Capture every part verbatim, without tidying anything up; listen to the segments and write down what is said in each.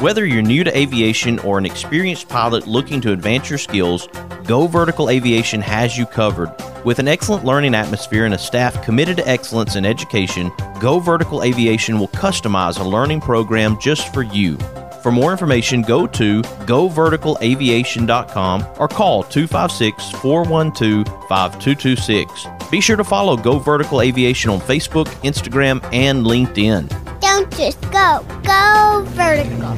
Whether you're new to aviation or an experienced pilot looking to advance your skills, Go Vertical Aviation has you covered. With an excellent learning atmosphere and a staff committed to excellence in education, Go Vertical Aviation will customize a learning program just for you. For more information, go to go vertical aviation dot com or call two five six, four one two, five two two six. Be sure to follow Go Vertical Aviation on Facebook, Instagram, and LinkedIn. Don't just go, go vertical.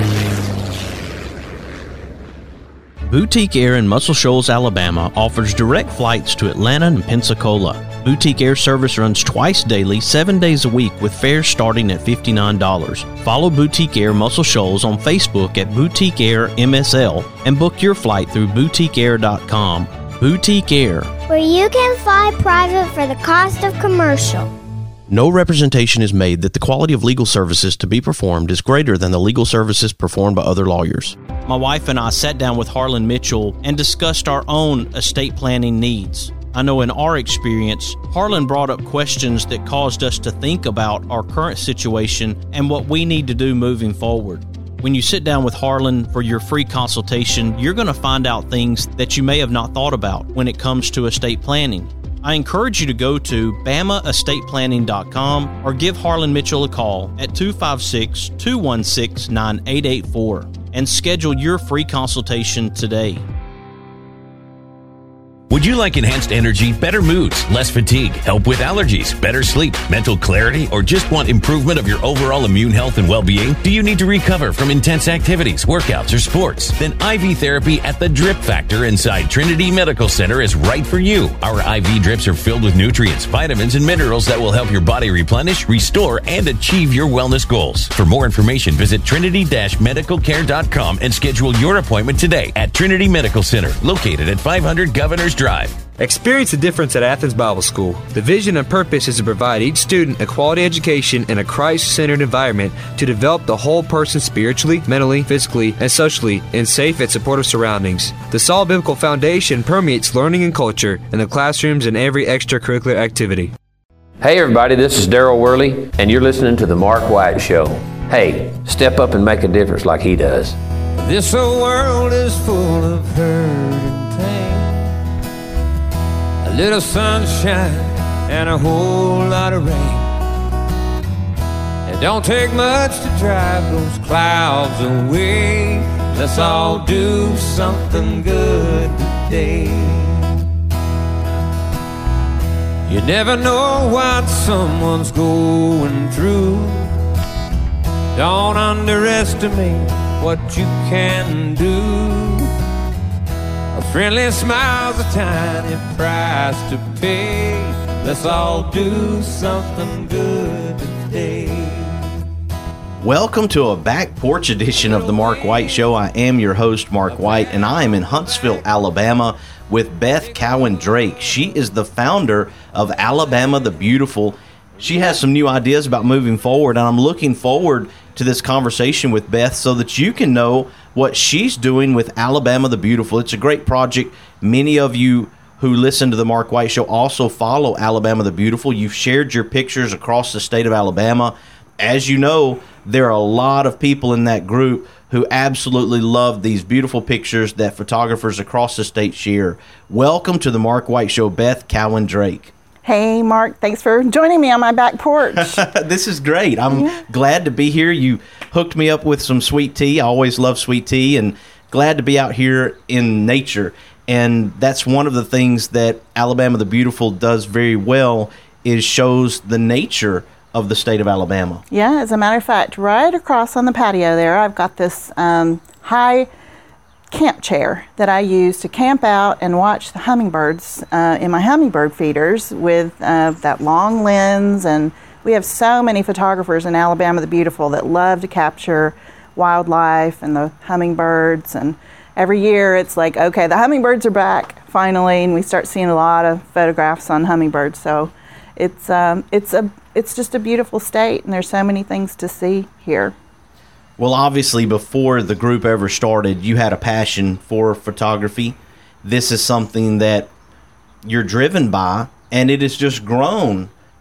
Boutique Air in Muscle Shoals, Alabama offers direct flights to Atlanta and Pensacola. Boutique Air service runs twice daily, seven days a week, with fares starting at fifty-nine dollars. Follow Boutique Air Muscle Shoals on Facebook at Boutique Air M S L and book your flight through boutique air dot com. Boutique Air, where you can fly private for the cost of commercial. No representation is made that the quality of legal services to be performed is greater than the legal services performed by other lawyers. My wife and I sat down with Harlan Mitchell and discussed our own estate planning needs. I know in our experience, Harlan brought up questions that caused us to think about our current situation and what we need to do moving forward. When you sit down with Harlan for your free consultation, you're going to find out things that you may have not thought about when it comes to estate planning. I encourage you to go to bama estate planning dot com or give Harlan Mitchell a call at two five six, two one six, nine eight eight four and schedule your free consultation today. Would you like enhanced energy, better moods, less fatigue, help with allergies, better sleep, mental clarity, or just want improvement of your overall immune health and well-being? Do you need to recover from intense activities, workouts, or sports? Then I V therapy at the Drip Factor inside Trinity Medical Center is right for you. Our I V drips are filled with nutrients, vitamins, and minerals that will help your body replenish, restore, and achieve your wellness goals. For more information, visit trinity dash medical care dot com and schedule your appointment today at Trinity Medical Center, located at five hundred Governors Drive. Experience the difference at Athens Bible School. The vision and purpose is to provide each student a quality education in a Christ-centered environment to develop the whole person spiritually, mentally, physically, and socially in safe and supportive surroundings. The solid biblical foundation permeates learning and culture in the classrooms and every extracurricular activity. Hey everybody, this is Daryl Worley, and you're listening to The Mark White Show. Hey, step up and make a difference like he does. This old world is full of hurt and pain. A little sunshine and a whole lot of rain. It don't take much to drive those clouds away. Let's all do something good today. You never know what someone's going through. Don't underestimate what you can do. A friendly smile's a tiny price to pay. Let's all do something good today. Welcome to a back porch edition of the Mark White Show. I am your host, Mark White, and I am in Huntsville, Alabama with Beth Cowan Drake. She is the founder of Alabama the Beautiful. She has some new ideas about moving forward, and I'm looking forward to this conversation with Beth so that you can know what she's doing with Alabama the Beautiful. It's a great project. Many of you who listen to the Mark White Show also follow Alabama the Beautiful. You've shared your pictures across the state of Alabama. As you know, there are a lot of people in that group who absolutely love these beautiful pictures that photographers across the state share. Welcome to the Mark White Show, Beth Cowan Drake. Hey, Mark. Thanks for joining me on my back porch. This is great. I'm yeah. glad to be here. You hooked me up with some sweet tea. I always love sweet tea, and glad to be out here in nature. And that's one of the things that Alabama the Beautiful does very well, is shows the nature of the state of Alabama. Yeah, as a matter of fact, right across on the patio there, I've got this um, high camp chair that I use to camp out and watch the hummingbirds uh, in my hummingbird feeders with uh, that long lens. And we have so many photographers in Alabama the Beautiful that love to capture wildlife and the hummingbirds. And every year it's like, okay, the hummingbirds are back finally, and we start seeing a lot of photographs on hummingbirds. So it's um, it's a it's just a beautiful state, and there's so many things to see here. Well, obviously, before the group ever started, you had a passion for photography. This is something that you're driven by, and it has just grown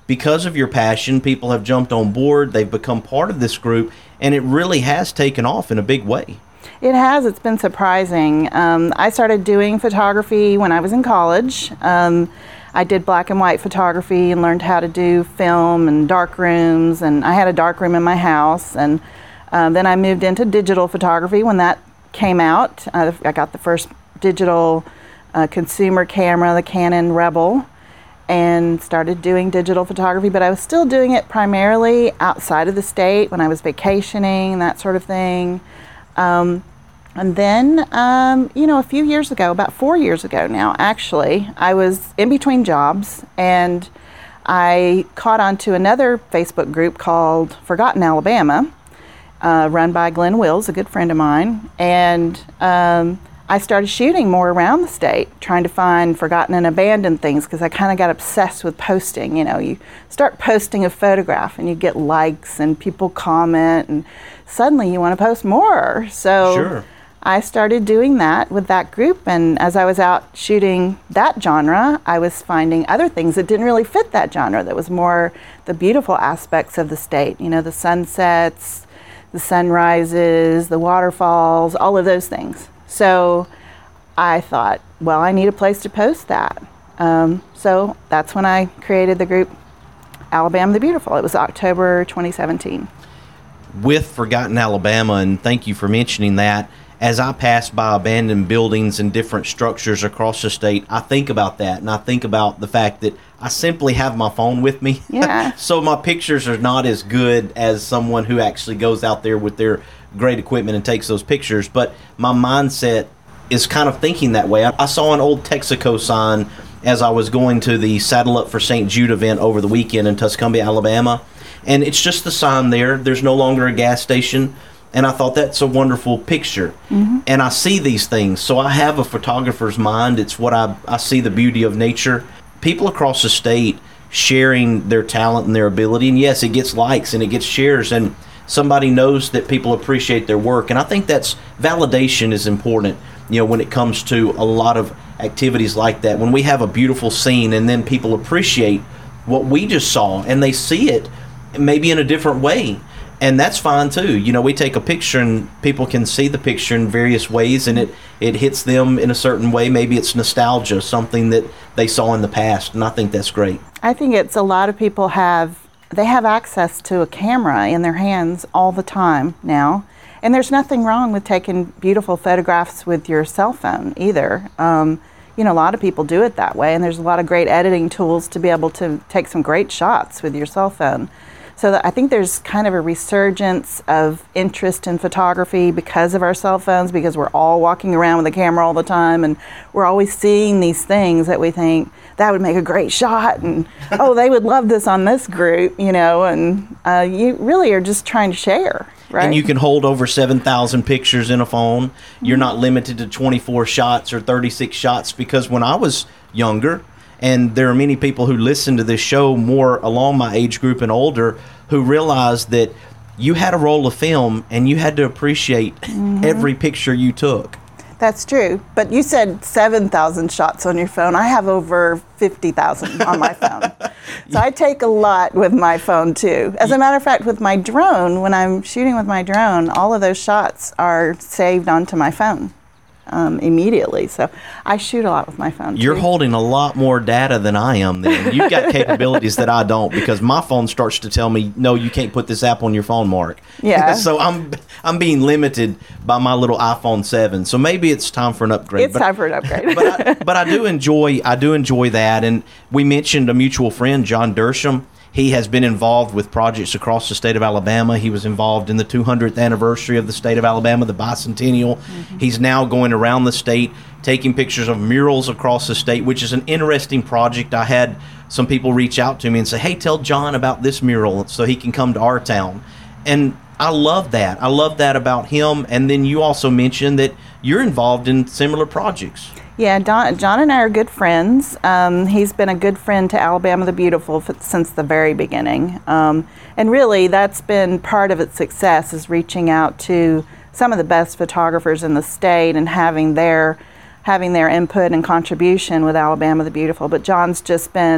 because of your passion, people have jumped on board. They've become part of this group, and it really has taken off in a big way. It has. It's been surprising. Um, I started doing photography when I was in college. Um, I did black and white photography and learned how to do film and dark rooms, and I had a dark room in my house. And um, then I moved into digital photography when that came out. Uh, I got the first digital uh, consumer camera, the Canon Rebel, and started doing digital photography, but I was still doing it primarily outside of the state when I was vacationing, that sort of thing. Um, and then, um, you know, a few years ago, about four years ago now, actually, I was in between jobs, and I caught on to another Facebook group called Forgotten Alabama, uh, run by Glenn Wills, a good friend of mine, and um, I started shooting more around the state, trying to find forgotten and abandoned things, because I kind of got obsessed with posting. You know, you start posting a photograph and you get likes and people comment, and suddenly you want to post more. So Sure. I started doing that with that group, and as I was out shooting that genre, I was finding other things that didn't really fit that genre, that was more the beautiful aspects of the state. You know, the sunsets, the sunrises, the waterfalls, all of those things. So I thought, well, I need a place to post that. Um, so that's when I created the group Alabama the Beautiful. It was October twenty seventeen. With Forgotten Alabama, and thank you for mentioning that, as I pass by abandoned buildings and different structures across the state, I think about that, and I think about the fact that I simply have my phone with me. Yeah. So my pictures are not as good as someone who actually goes out there with their great equipment and takes those pictures, but my mindset is kind of thinking that way. I, I saw an old Texaco sign as I was going to the Saddle Up for Saint Jude event over the weekend in Tuscumbia, Alabama, and it's just the sign there. There's no longer a gas station, and I thought that's a wonderful picture. Mm-hmm. And I see these things, so I have a photographer's mind. It's what I, I see the beauty of nature. People across the state sharing their talent and their ability, and yes, it gets likes and it gets shares, and somebody knows that people appreciate their work. And I think that's validation is important, you know, when it comes to a lot of activities like that. When we have a beautiful scene and then people appreciate what we just saw and they see it maybe in a different way, and that's fine too. You know, we take a picture and people can see the picture in various ways, and it, it hits them in a certain way. Maybe it's nostalgia, something that they saw in the past, and I think that's great. I think it's a lot of people have, they have access to a camera in their hands all the time now. And there's nothing wrong with taking beautiful photographs with your cell phone either. Um, you know, a lot of people do it that way, and there's a lot of great editing tools to be able to take some great shots with your cell phone. So that I think there's kind of a resurgence of interest in photography because of our cell phones, because we're all walking around with a camera all the time, and we're always seeing these things that we think that would make a great shot, and oh, they would love this on this group, you know, and uh, you really are just trying to share. Right. And you can hold over seven thousand pictures in a phone. You're Mm-hmm. not limited to twenty-four shots or thirty-six shots, because when I was younger, and there are many people who listen to this show more along my age group and older, who realized that you had a roll of film and you had to appreciate mm-hmm. every picture you took. That's true. But you said seven thousand shots on your phone. I have over fifty thousand on my phone. So I take a lot with my phone too. As a matter of fact, with my drone, when I'm shooting with my drone, all of those shots are saved onto my phone um, immediately. So I shoot a lot with my phone You're too. holding a lot more data than I am then. You've got capabilities that I don't, because my phone starts to tell me, no, you can't put this app on your phone, Mark. Yeah. So I'm I'm being limited by my little iPhone seven. So maybe it's time for an upgrade. It's but, time for an upgrade. but I, but I do enjoy I do enjoy that. And we mentioned a mutual friend, John Dersham. He has been involved with projects across the state of Alabama. He was involved in the two hundredth anniversary of the state of Alabama, the bicentennial. Mm-hmm. He's now going around the state taking pictures of murals across the state, which is an interesting project. I had some people reach out to me and say, hey, tell John about this mural so he can come to our town. And I love that. I love that about him. And then you also mentioned that you're involved in similar projects. Yeah, Don, John and I are good friends. Um, he's been a good friend to Alabama the Beautiful f- since the very beginning. Um, and really, that's been part of its success, is reaching out to some of the best photographers in the state and having their having their input and contribution with Alabama the Beautiful. But John's just been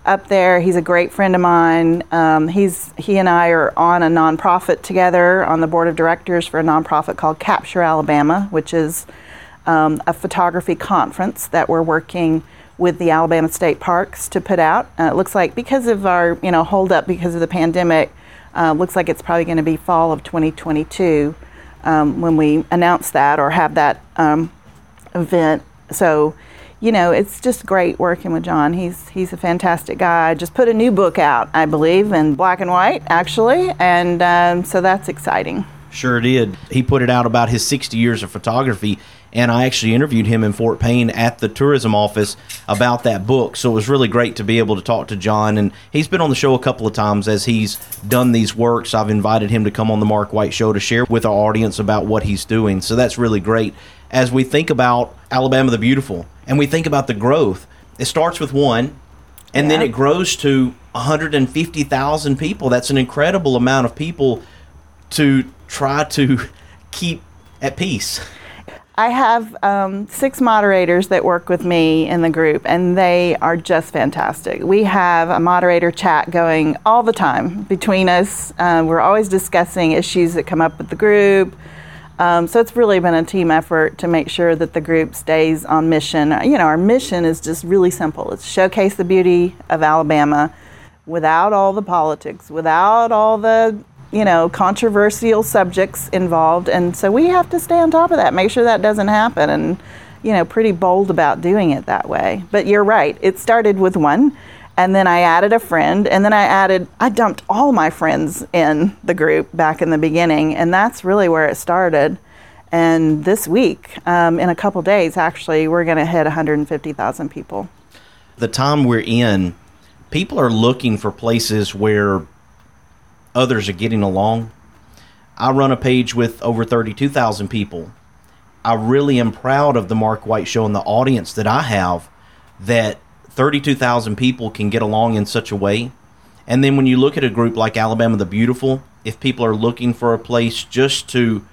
up there. He's a great friend of mine. Um, he's he and I are on a nonprofit together on the board of directors for a nonprofit called Capture Alabama, which is um, a photography conference that we're working with the Alabama State Parks to put out. Uh, it looks like because of our you know hold up because of the pandemic, uh, looks like it's probably going to be fall of twenty twenty-two um, when we announce that or have that um, event. So. You know, it's just great working with John. He's he's a fantastic guy. Just put a new book out, I believe, in black and white, actually, and um, so that's exciting. Sure did. He put it out about his sixty years of photography, and I actually interviewed him in Fort Payne at the tourism office about that book. So it was really great to be able to talk to John, and he's been on the show a couple of times as he's done these works. I've invited him to come on the Mark White Show to share with our audience about what he's doing. So that's really great. As we think about Alabama the Beautiful, and we think about the growth, it starts with one, and yeah. then it grows to one hundred fifty thousand people. That's an incredible amount of people to try to keep at peace. I have um, six moderators that work with me in the group, and they are just fantastic. We have a moderator chat going all the time between us. Uh, we're always discussing issues that come up with the group. Um, so it's really been a team effort to make sure that the group stays on mission. You know, our mission is just really simple. It's showcase the beauty of Alabama without all the politics, without all the, you know, controversial subjects involved. And so we have to stay on top of that, make sure that doesn't happen, and, you know, pretty bold about doing it that way. But you're right. It started with one. And then I added a friend, and then I added, I dumped all my friends in the group back in the beginning, and that's really where it started. And this week, um, in a couple days, actually, we're going to hit one hundred fifty thousand people. The time we're in, people are looking for places where others are getting along. I run a page with over thirty-two thousand people. I really am proud of the Mark White Show and the audience that I have, that thirty-two thousand people can get along in such a way. And then when you look at a group like Alabama the Beautiful, if people are looking for a place just to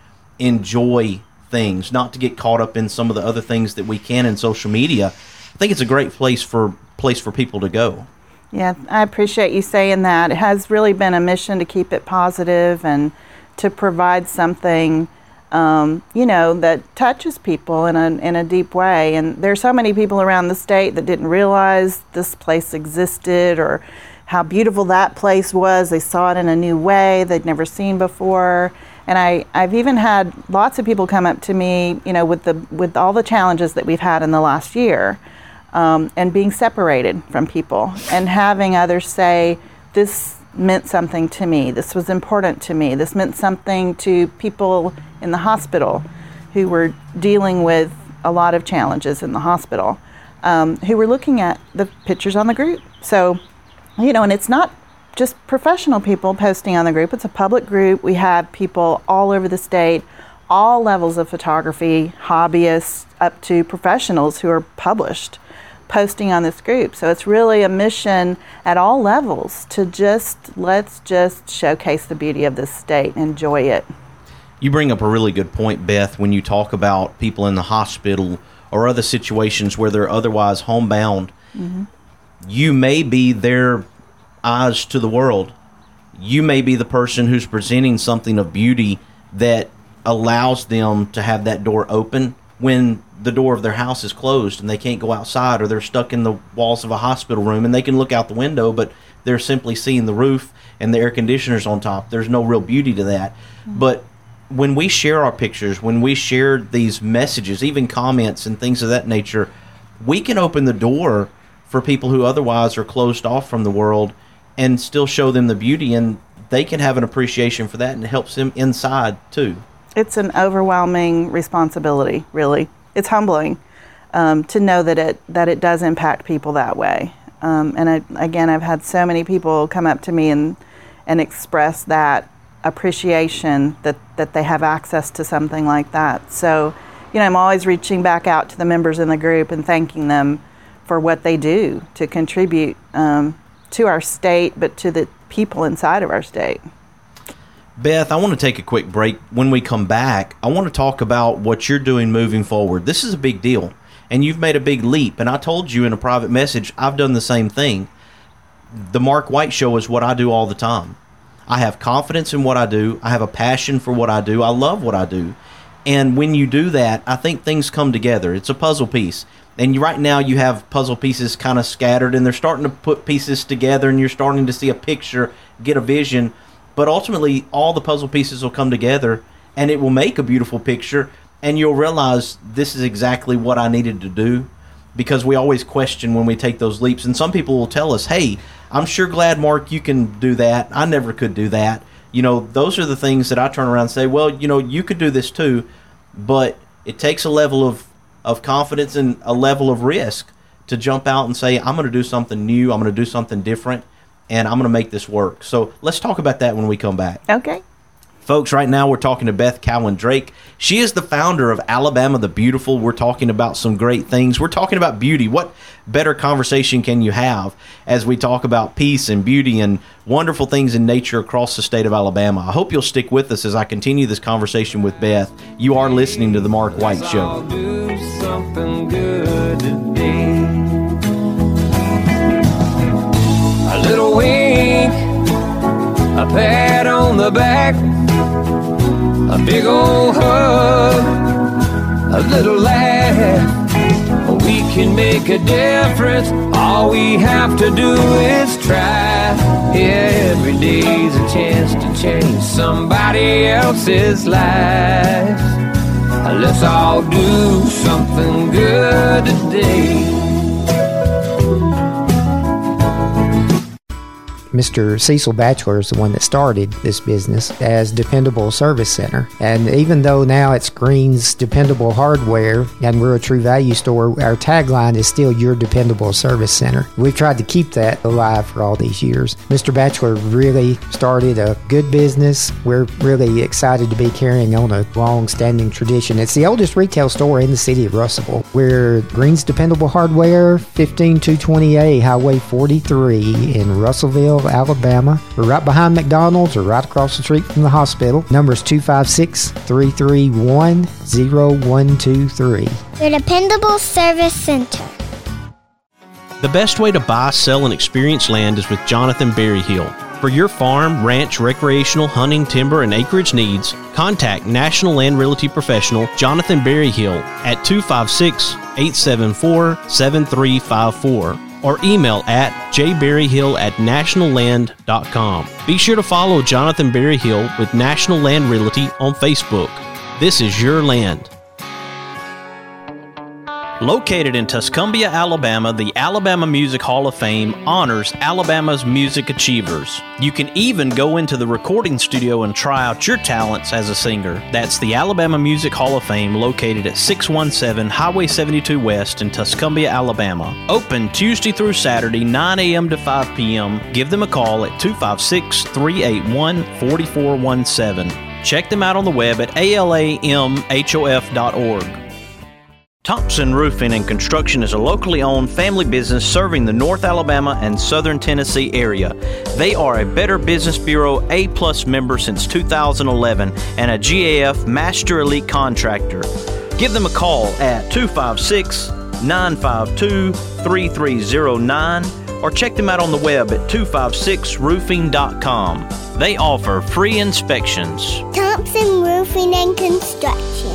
enjoy things, not to get caught up in some of the other things that we can in social media, I think it's a great place for place for people to go. Yeah, I appreciate you saying that. It has really been a mission to keep it positive and to provide something Um, you know, that touches people in a in a deep way. And there's so many people around the state that didn't realize this place existed or how beautiful that place was. They saw it in a new way they'd never seen before. And I, I've even had lots of people come up to me, you know, with the with all the challenges that we've had in the last year, um, and being separated from people and having others say, this meant something to me. This was important to me. This meant something to people in the hospital who were dealing with a lot of challenges in the hospital, um, who were looking at the pictures on the group. So, you know, and it's not just professional people posting on the group. It's a public group. We have people all over the state, all levels of photography, hobbyists up to professionals who are published, posting on this group. So it's really a mission at all levels to just, let's just showcase the beauty of this state, enjoy it. You bring up a really good point, Beth, when you talk about people in the hospital or other situations where they're otherwise homebound. Mm-hmm. You may be their eyes to the world. You may be the person who's presenting something of beauty that allows them to have that door open when the door of their house is closed and they can't go outside, or they're stuck in the walls of a hospital room and they can look out the window, but they're simply seeing the roof and the air conditioners on top. There's no real beauty to that. Mm-hmm. But when we share our pictures, when we share these messages, even comments and things of that nature, we can open the door for people who otherwise are closed off from the world and still show them the beauty, and they can have an appreciation for that, and it helps them inside too. It's an overwhelming responsibility, really. It's humbling um, to know that it that it does impact people that way. Um, and I, again, I've had so many people come up to me and and express that appreciation that, that they have access to something like that. So, you know, I'm always reaching back out to the members in the group and thanking them for what they do to contribute um, to our state, but to the people inside of our state. Beth, I want to take a quick break. When we come back, I want to talk about what you're doing moving forward. This is a big deal, and you've made a big leap. And I told you in a private message, I've done the same thing. the Mark White Show is what I do all the time. I have confidence in what I do. I have a passion for what I do. I love what I do. And when you do that, I think things come together. It's a puzzle piece. And you, right now you have puzzle pieces kind of scattered, and they're starting to put pieces together, and you're starting to see a picture, get a vision. But ultimately, all the puzzle pieces will come together, and it will make a beautiful picture, and you'll realize this is exactly what I needed to do, because we always question when we take those leaps. And some people will tell us, hey, I'm sure glad, Mark, you can do that. I never could do that. You know, those are the things that I turn around and say, well, you know, you could do this too, but it takes a level of, of confidence and a level of risk to jump out and say, I'm going to do something new, I'm going to do something different, and I'm going to make this work. So let's talk about that when we come back. Okay. Folks, right now we're talking to Beth Cowan Drake. She is the founder of Alabama the Beautiful. We're talking about some great things. We're talking about beauty. What better conversation can you have as we talk about peace and beauty and wonderful things in nature across the state of Alabama? I hope you'll stick with us as I continue this conversation with Beth. You are listening to The Mark White Show. I'll do something good today. A little wink, a pat on the back, a big old hug, a little laugh. We can make a difference. All we have to do is try. Yeah, every day's a chance to change somebody else's life. Let's all do something good today. Mister Cecil Batchelor is the one that started this business as Dependable Service Center. And even though now it's Green's Dependable Hardware and we're a True Value store, our tagline is still Your Dependable Service Center. We've tried to keep that alive for all these years. Mister Batchelor really started a good business. We're really excited to be carrying on a long-standing tradition. It's the oldest retail store in the city of Russellville. We're Green's Dependable Hardware, fifteen two twenty A Highway forty-three in Russellville, Alabama. We're right behind McDonald's or right across the street from the hospital. Number is two five six, three three one, zero one two three. Your Dependable Service Center. The best way to buy, sell, and experience land is with Jonathan Berryhill. For your farm, ranch, recreational, hunting, timber, and acreage needs, contact National Land Realty Professional Jonathan Berryhill at two five six, eight seven four, seven three five four. or email at j berryhill at national land dot com. Be sure to follow Jonathan Berryhill with National Land Realty on Facebook. This is your land. Located in Tuscumbia, Alabama, the Alabama Music Hall of Fame honors Alabama's music achievers. You can even go into the recording studio and try out your talents as a singer. That's the Alabama Music Hall of Fame, located at six one seven Highway seventy-two West in Tuscumbia, Alabama. Open Tuesday through Saturday, nine a.m. to five p.m. Give them a call at two five six, three eight one, four four one seven. Check them out on the web at A L A M H O F dot org. Thompson Roofing and Construction is a locally owned family business serving the North Alabama and Southern Tennessee area. They are a Better Business Bureau A plus member since two thousand eleven and a G A F Master Elite Contractor. Give them a call at two five six, nine five two, three three zero nine or check them out on the web at two five six roofing dot com. They offer free inspections. Thompson Roofing and Construction.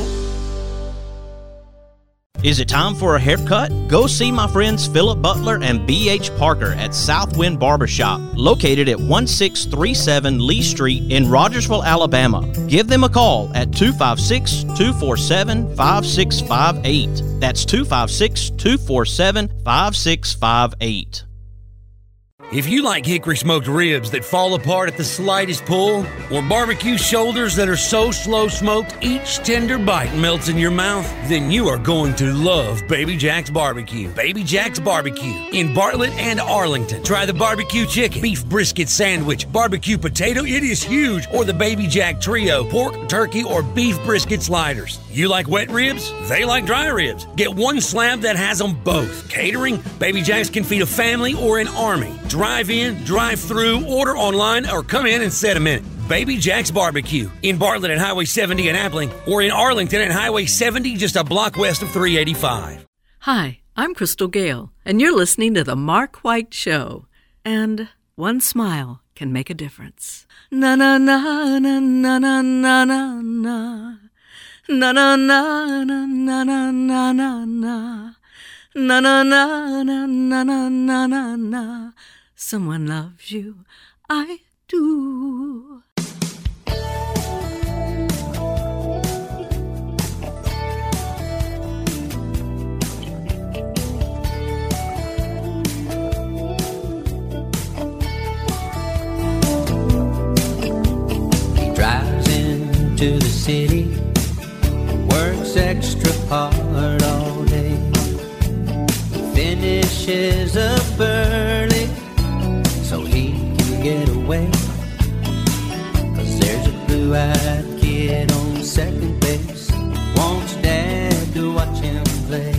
Is it time for a haircut? Go see my friends Philip Butler and B H Parker at Southwind Barbershop, located at one six three seven Lee Street in Rogersville, Alabama. Give them a call at two five six, two four seven, five six five eight. That's two five six, two four seven, five six five eight. If you like hickory smoked ribs that fall apart at the slightest pull, or barbecue shoulders that are so slow smoked each tender bite melts in your mouth, then you are going to love Baby Jack's Barbecue. Baby Jack's Barbecue in Bartlett and Arlington. Try the barbecue chicken, beef brisket sandwich, barbecue potato, it is huge, or the Baby Jack Trio, pork, turkey, or beef brisket sliders. You like wet ribs? They like dry ribs. Get one slab that has them both. Catering? Baby Jack's can feed a family or an army. Drive in, drive through, order online, or come in and set a minute. Baby Jack's Barbecue in Bartlett at Highway seventy in Appling, or in Arlington at Highway seventy, just a block west of three eighty-five. Hi, I'm Crystal Gale, and you're listening to The Mark White Show. And one smile can make a difference. Na na na na na na na na na. Na na na na na na na na na. Na na na na na na na na na. Someone loves you, I do. Drives into the city, works extra hard all day, finishes up early so he can get away, 'cause there's a blue-eyed kid on second base, wants dad to watch him play.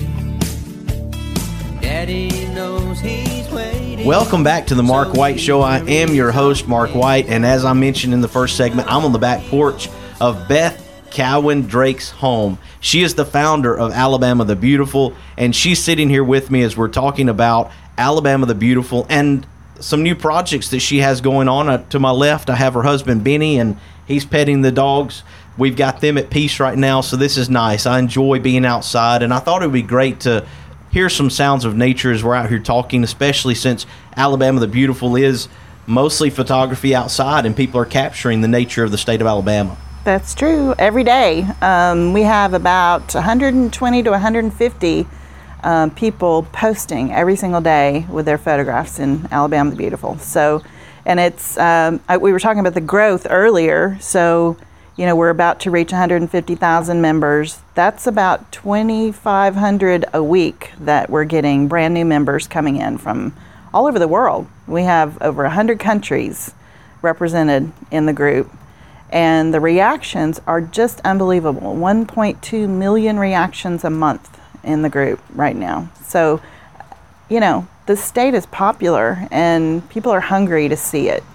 Daddy knows he's waiting. Welcome back to the Mark White Show. I am your host, Mark White, and as I mentioned in the first segment, I'm on the back porch of Beth Cowan Drake's home. She is the founder of Alabama the Beautiful, and she's sitting here with me as we're talking about Alabama the Beautiful and some new projects that she has going on. Uh, to my left, I have her husband, Benny, and he's petting the dogs. We've got them at peace right now, so this is nice. I enjoy being outside, and I thought it would be great to hear some sounds of nature as we're out here talking, especially since Alabama the Beautiful is mostly photography outside, and people are capturing the nature of the state of Alabama. That's true. Every day. Um, we have about one hundred twenty to one hundred fifty um, people posting every single day with their photographs in Alabama the Beautiful. So, and it's, um, I, we were talking about the growth earlier. So, you know, we're about to reach one hundred fifty thousand members. That's about twenty-five hundred a week that we're getting brand new members coming in from all over the world. We have over one hundred countries represented in the group. And the reactions are just unbelievable. one point two million reactions a month in the group right now. So, you know, the state is popular and people are hungry to see it.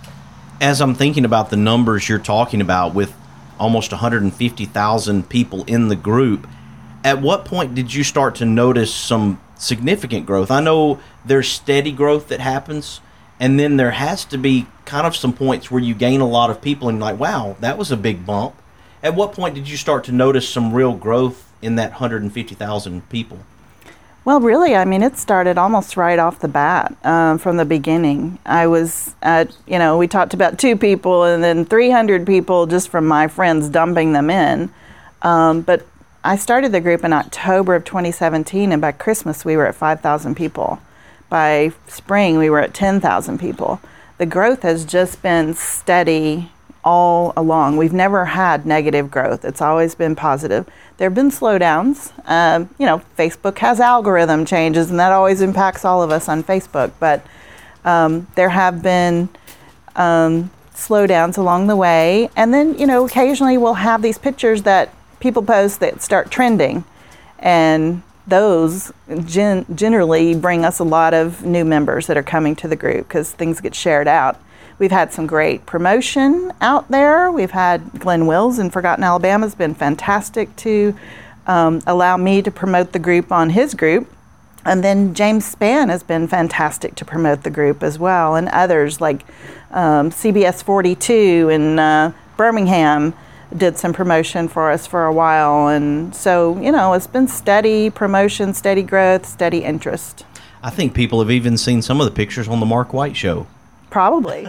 As I'm thinking about the numbers you're talking about with almost one hundred fifty thousand people in the group, at what point did you start to notice some significant growth? I know there's steady growth that happens, and then there has to be kind of some points where you gain a lot of people and you're like, wow, that was a big bump. At what point did you start to notice some real growth in that one hundred fifty thousand people? Well, really, I mean, it started almost right off the bat, um, from the beginning. I was at, you know, we talked about two people and then three hundred people just from my friends dumping them in. Um, but I started the group in October of twenty seventeen, and by Christmas we were at five thousand people. By spring we were at ten thousand people. The growth has just been steady all along. We've never had negative growth. It's always been positive. There have been slowdowns. Um, you know, Facebook has algorithm changes, and that always impacts all of us on Facebook. But um, there have been um, slowdowns along the way. And then, you know, occasionally we'll have these pictures that people post that start trending. And those gen- generally bring us a lot of new members that are coming to the group because things get shared out. We've had some great promotion out there. We've had Glenn Wills in Forgotten Alabama has been fantastic to um, allow me to promote the group on his group. And then James Spann has been fantastic to promote the group as well. And others like um, C B S forty-two in uh, Birmingham did some promotion for us for a while. And so, you know, it's been steady promotion, steady growth, steady interest. I think people have even seen some of the pictures on the Mark White Show. Probably.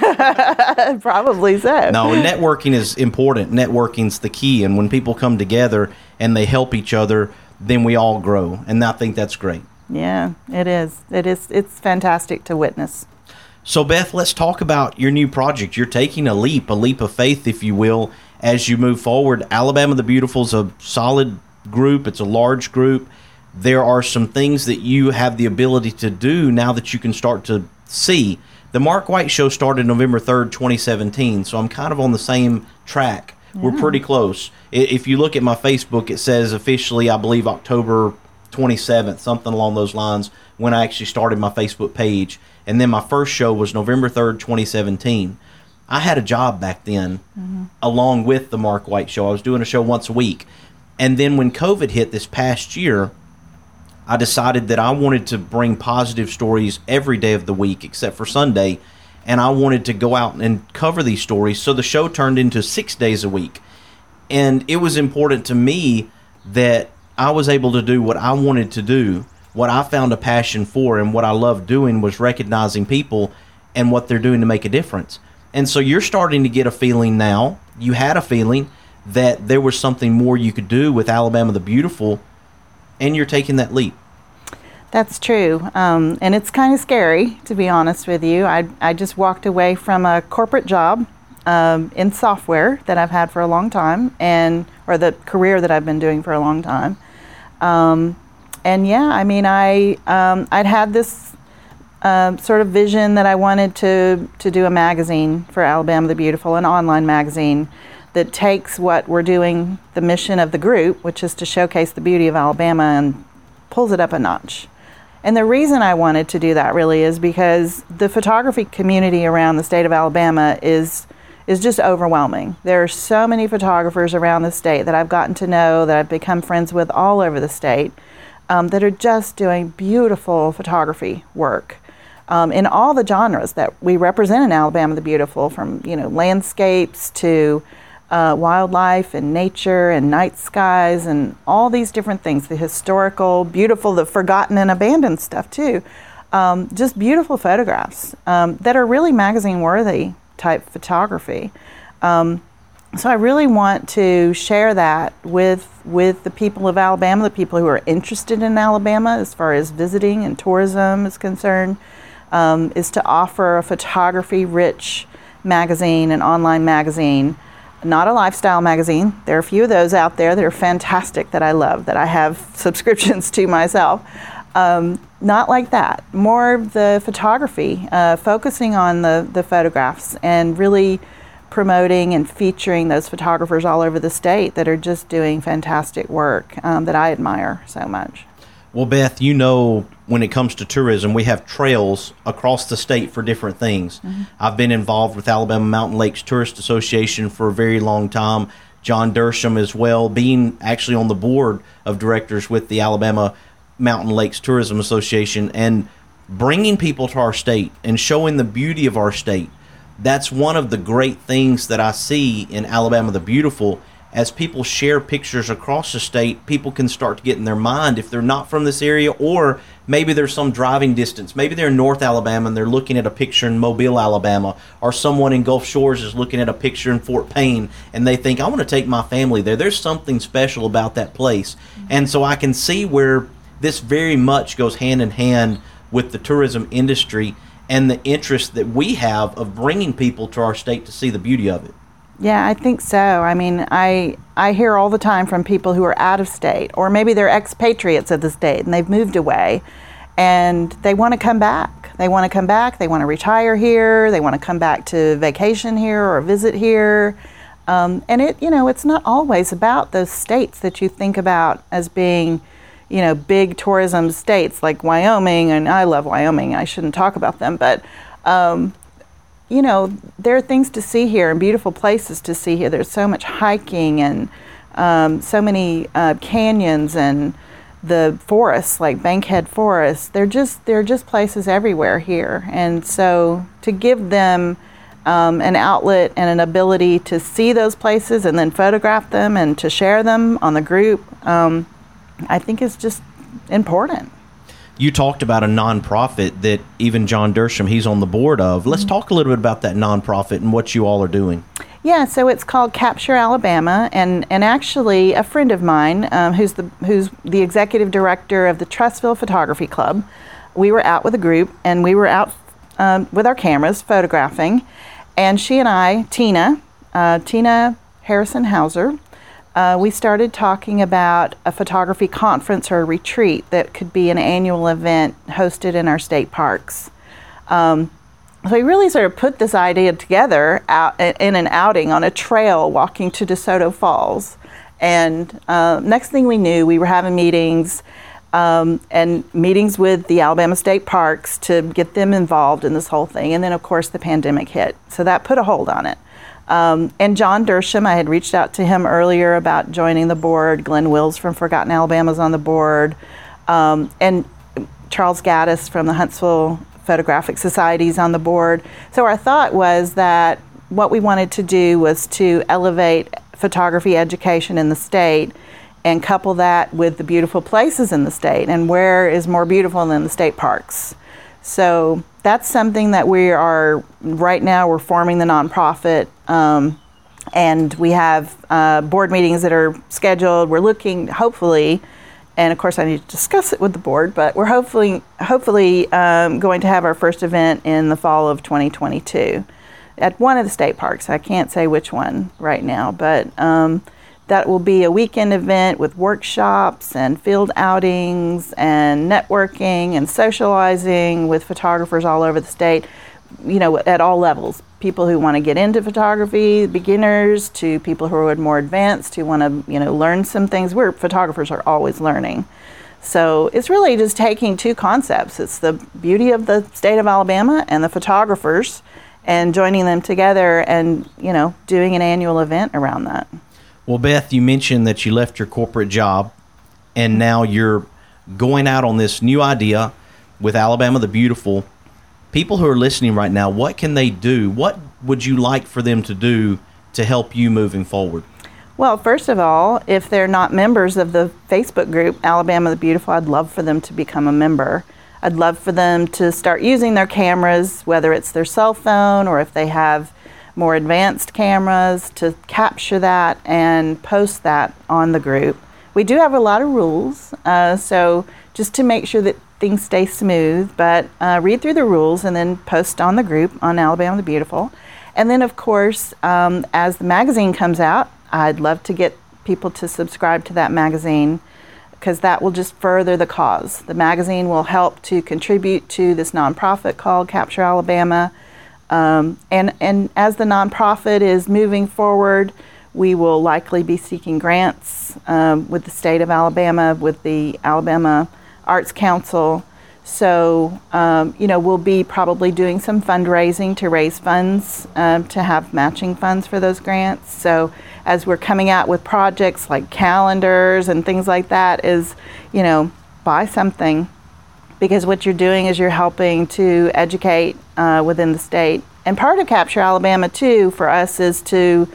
Probably so. No, networking is important. Networking's the key. And when people come together and they help each other, then we all grow. And I think that's great. Yeah, it is. It is. It's fantastic to witness. So, Beth, let's talk about your new project. You're taking a leap, a leap of faith, if you will, as you move forward. Alabama the Beautiful is a solid group. It's a large group. There are some things that you have the ability to do now that you can start to see. The Mark White Show started November third, twenty seventeen, so I'm kind of on the same track. Yeah. We're pretty close. If you look at my Facebook, it says officially, I believe, October twenty-seventh, something along those lines, when I actually started my Facebook page. And then my first show was November third, twenty seventeen. I had a job back then, mm-hmm. along with the Mark White Show. I was doing a show once a week. And then when COVID hit this past year, I decided that I wanted to bring positive stories every day of the week except for Sunday, and I wanted to go out and cover these stories. So the show turned into six days a week. And it was important to me that I was able to do what I wanted to do, what I found a passion for, and what I loved doing was recognizing people and what they're doing to make a difference. And so you're starting to get a feeling now, you had a feeling that there was something more you could do with Alabama the Beautiful, and you're taking that leap. That's true. Um, and it's kind of scary, to be honest with you. I, I just walked away from a corporate job um, in software that I've had for a long time, and or the career that I've been doing for a long time. Um, and yeah, I mean, I, um, I'd had this uh, sort of vision that I wanted to, to do a magazine for Alabama the Beautiful, an online magazine that takes what we're doing, the mission of the group, which is to showcase the beauty of Alabama, and pulls it up a notch. And the reason I wanted to do that really is because the photography community around the state of Alabama is is just overwhelming. There are so many photographers around the state that I've gotten to know, that I've become friends with all over the state, um, that are just doing beautiful photography work um, in all the genres that we represent in Alabama the Beautiful, from you know landscapes to Uh, wildlife and nature and night skies and all these different things, the historical, beautiful, the forgotten and abandoned stuff too. Um, just beautiful photographs um, that are really magazine worthy type photography. Um, so I really want to share that with with the people of Alabama, the people who are interested in Alabama as far as visiting and tourism is concerned, um, is to offer a photography rich magazine, an online magazine. Not a lifestyle magazine. There are a few of those out there that are fantastic that I love, that I have subscriptions to myself. Um, not like that. More of the photography, uh, focusing on the, the photographs and really promoting and featuring those photographers all over the state that are just doing fantastic work um, that I admire so much. Well, Beth, you know, when it comes to tourism, we have trails across the state for different things. Mm-hmm. I've been involved with Alabama Mountain Lakes Tourist Association for a very long time. John Dersham as well, being actually on the board of directors with the Alabama Mountain Lakes Tourism Association, and bringing people to our state and showing the beauty of our state. That's one of the great things that I see in Alabama the Beautiful. As people share pictures across the state, people can start to get in their mind if they're not from this area, or maybe there's some driving distance. Maybe they're in North Alabama and they're looking at a picture in Mobile, Alabama, or someone in Gulf Shores is looking at a picture in Fort Payne and they think, I want to take my family there. There's something special about that place. And so I can see where this very much goes hand in hand with the tourism industry and the interest that we have of bringing people to our state to see the beauty of it. Yeah, I think so. I mean, I I hear all the time from people who are out of state, or maybe they're expatriates of the state and they've moved away and they want to come back. They want to come back, they want to retire here, they want to come back to vacation here or visit here. Um, and it, you know, it's not always about those states that you think about as being, you know, big tourism states like Wyoming, and I love Wyoming, I shouldn't talk about them, but um, you know, there are things to see here and beautiful places to see here. There's so much hiking and um, so many uh, canyons and the forests, like Bankhead Forest. They're just they're just places everywhere here. And so to give them um, an outlet and an ability to see those places and then photograph them and to share them on the group, um, I think is just important. You talked about a nonprofit that even John Dersham, he's on the board of. Let's talk a little bit about that nonprofit and what you all are doing. Yeah, so it's called Capture Alabama, and, and actually a friend of mine um, who's the who's the executive director of the Trussville Photography Club, we were out with a group, and we were out um, with our cameras photographing, and she and I, Tina, uh, Tina Harrison Hauser, Uh, we started talking about a photography conference or a retreat that could be an annual event hosted in our state parks. Um, so we really sort of put this idea together out in an outing on a trail walking to DeSoto Falls. And uh, next thing we knew, we were having meetings um, and meetings with the Alabama State Parks to get them involved in this whole thing. And then, of course, the pandemic hit. So that put a hold on it. Um, and John Dersham, I had reached out to him earlier about joining the board. Glenn Wills from Forgotten Alabama's on the board. Um, and Charles Gaddis from the Huntsville Photographic Society is on the board. So our thought was that what we wanted to do was to elevate photography education in the state and couple that with the beautiful places in the state. And where is more beautiful than the state parks? So that's something that we are, right now we're forming the nonprofit, um, and we have uh, board meetings that are scheduled. We're looking, hopefully, and of course I need to discuss it with the board, but we're hopefully hopefully um, going to have our first event in the fall of twenty twenty-two at one of the state parks. I can't say which one right now, but um, that will be a weekend event with workshops and field outings and networking and socializing with photographers all over the state, you know, at all levels. People who want to get into photography, beginners, to people who are more advanced, who want to, you know, learn some things. We're photographers are always learning. So it's really just taking two concepts. It's the beauty of the state of Alabama and the photographers, and joining them together and, you know, doing an annual event around that. Well, Beth, you mentioned that you left your corporate job and now you're going out on this new idea with Alabama the Beautiful. People who are listening right now, what can they do? What would you like for them to do to help you moving forward? Well, first of all, if they're not members of the Facebook group, Alabama the Beautiful, I'd love for them to become a member. I'd love for them to start using their cameras, whether it's their cell phone or if they have more advanced cameras, to capture that and post that on the group. We do have a lot of rules, uh, so just to make sure that things stay smooth, but uh, read through the rules and then post on the group on Alabama the Beautiful. And then, of course, um, as the magazine comes out, I'd love to get people to subscribe to that magazine, because that will just further the cause. The magazine will help to contribute to this nonprofit called Capture Alabama. Um, and, and as the nonprofit is moving forward, we will likely be seeking grants um, with the state of Alabama, with the Alabama Arts Council. So, um, you know, we'll be probably doing some fundraising to raise funds, um, to have matching funds for those grants. So as we're coming out with projects like calendars and things like that, is, you know, buy something, because what you're doing is you're helping to educate uh, within the state. And part of Capture Alabama, too, for us is to,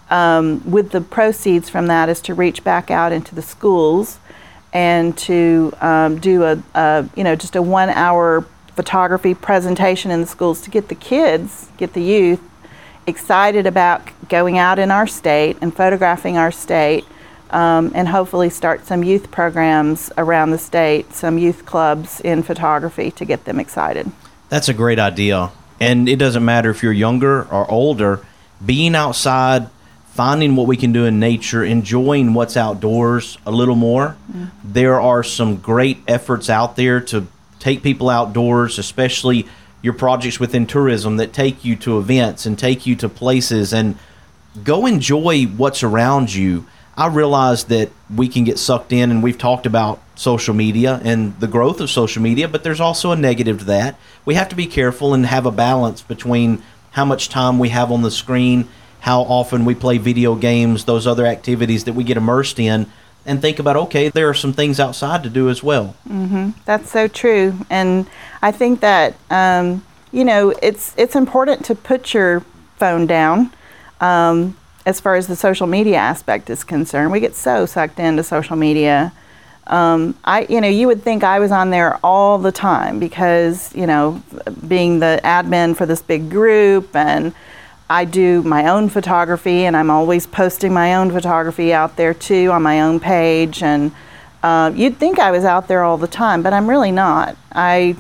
um, with the proceeds from that, is to reach back out into the schools and to um, do a, a, you know, just a one-hour photography presentation in the schools to get the kids, get the youth excited about going out in our state and photographing our state, um, and hopefully start some youth programs around the state, some youth clubs in photography to get them excited. That's a great idea. And it doesn't matter if you're younger or older, being outside, finding what we can do in nature, enjoying what's outdoors a little more. Mm-hmm. There are some great efforts out there to take people outdoors, especially your projects within tourism that take you to events and take you to places, and go enjoy what's around you. I realize that we can get sucked in, and we've talked about social media and the growth of social media, but there's also a negative to that. We have to be careful and have a balance between how much time we have on the screen, how often we play video games, those other activities that we get immersed in, and think about, okay, there are some things outside to do as well. Mm-hmm. That's so true. And I think that, um, you know, it's it's important to put your phone down. Um, as far as the social media aspect is concerned, we get so sucked into social media. Um, I, you know, you would think I was on there all the time because, you know, being the admin for this big group, and I do my own photography, and I'm always posting my own photography out there too on my own page. And uh, you'd think I was out there all the time, but I'm really not. I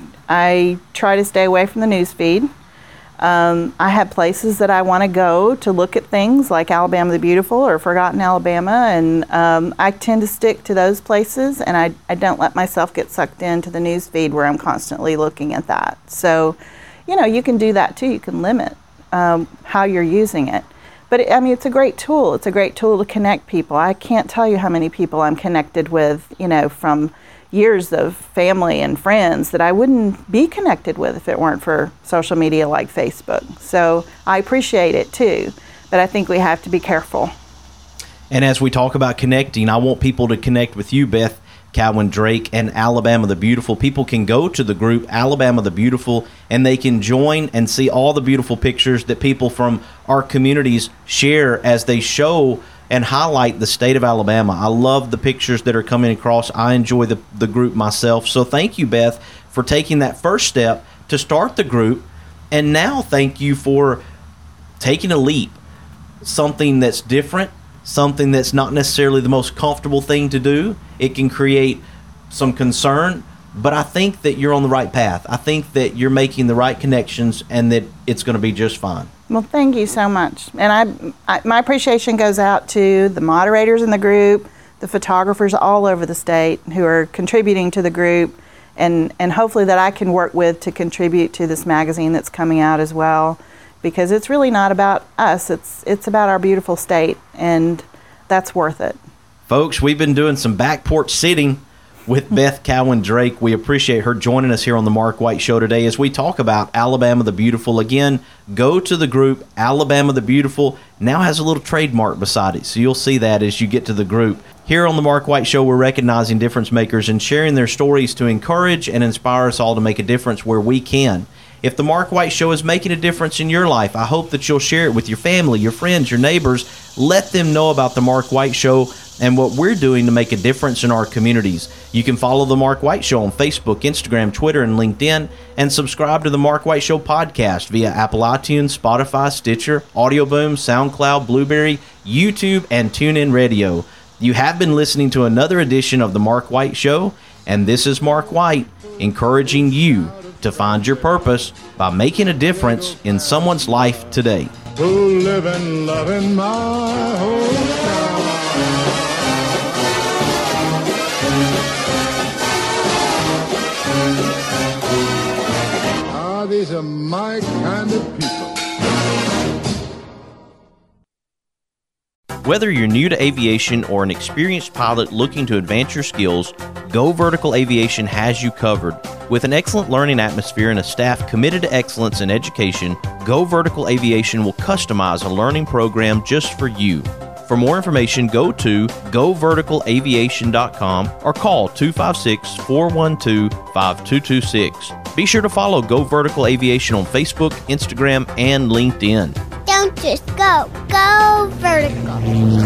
I try to stay away from the news feed. Um, I have places that I want to go to look at things like Alabama the Beautiful or Forgotten Alabama, and um, I tend to stick to those places, and I, I don't let myself get sucked into the news feed where I'm constantly looking at that. So, you know, you can do that too. You can limit um, how you're using it. But, it, I mean, it's a great tool. It's a great tool to connect people. I can't tell you how many people I'm connected with, you know, from years of family and friends that I wouldn't be connected with if it weren't for social media like Facebook. So I appreciate it too, but I think we have to be careful. And as we talk about connecting, I want people to connect with you, Beth. Cowan Drake, and Alabama the Beautiful. People can go to the group Alabama the Beautiful, and they can join and see all the beautiful pictures that people from our communities share as they show and highlight the state of Alabama. I love the pictures that are coming across. I enjoy the, the group myself. So thank you, Beth, for taking that first step to start the group. And now thank you for taking a leap, something that's different, something that's not necessarily the most comfortable thing to do. It can create some concern, but I think that you're on the right path. I think that you're making the right connections and that it's going to be just fine. Well, thank you so much. And I, I, my appreciation goes out to the moderators in the group, the photographers all over the state who are contributing to the group, and, and hopefully that I can work with to contribute to this magazine that's coming out as well, because it's really not about us. It's, it's about our beautiful state, and that's worth it. Folks, we've been doing some back porch sitting with Beth Cowan Drake. We appreciate her joining us here on the Mark White Show today as we talk about Alabama the Beautiful. Again, go to the group Alabama the Beautiful. Now has a little trademark beside it, so you'll see that as you get to the group. Here on the Mark White Show, we're recognizing difference makers and sharing their stories to encourage and inspire us all to make a difference where we can. If the Mark White Show is making a difference in your life, I hope that you'll share it with your family, your friends, your neighbors. Let them know about the Mark White Show and what we're doing to make a difference in our communities. You can follow the Mark White Show on Facebook, Instagram, Twitter, and LinkedIn, and subscribe to the Mark White Show podcast via Apple iTunes, Spotify, Stitcher, Audio Boom, SoundCloud, Blueberry, YouTube, and TuneIn Radio. You have been listening to another edition of the Mark White Show, and this is Mark White encouraging you to find your purpose by making a difference in someone's life today. Who live and love in my hometown. Ah, these are my kind of people. Whether you're new to aviation or an experienced pilot looking to advance your skills, Go Vertical Aviation has you covered. With an excellent learning atmosphere and a staff committed to excellence in education, Go Vertical Aviation will customize a learning program just for you. For more information, go to go vertical aviation dot com or call two five six, four one two, five two two six. Be sure to follow Go Vertical Aviation on Facebook, Instagram, and LinkedIn. Don't just go, go vertical.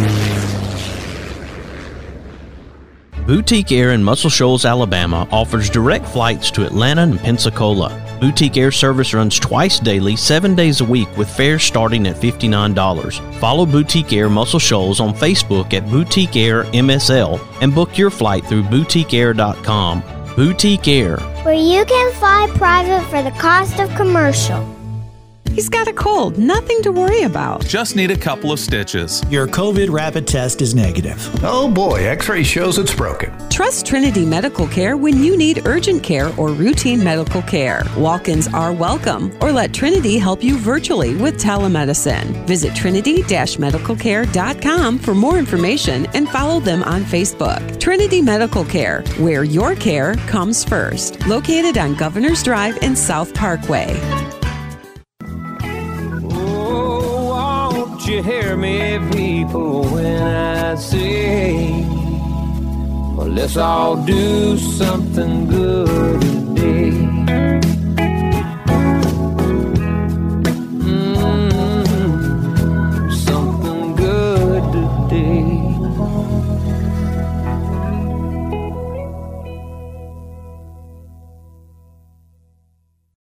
Boutique Air in Muscle Shoals, Alabama offers direct flights to Atlanta and Pensacola. Boutique Air service runs twice daily, seven days a week with fares starting at fifty-nine dollars. Follow Boutique Air Muscle Shoals on Facebook at Boutique Air M S L and book your flight through boutique air dot com. Boutique Air, where you can fly private for the cost of commercial. He's got a cold, nothing to worry about. Just need a couple of stitches. Your COVID rapid test is negative. Oh boy, x-ray shows it's broken. Trust Trinity Medical Care when you need urgent care or routine medical care. Walk-ins are welcome, or let Trinity help you virtually with telemedicine. Visit trinity dash medical care dot com for more information and follow them on Facebook. Trinity Medical Care, where your care comes first. Located on Governor's Drive in South Parkway. You hear me, people, when I say, well, let's all do something good today.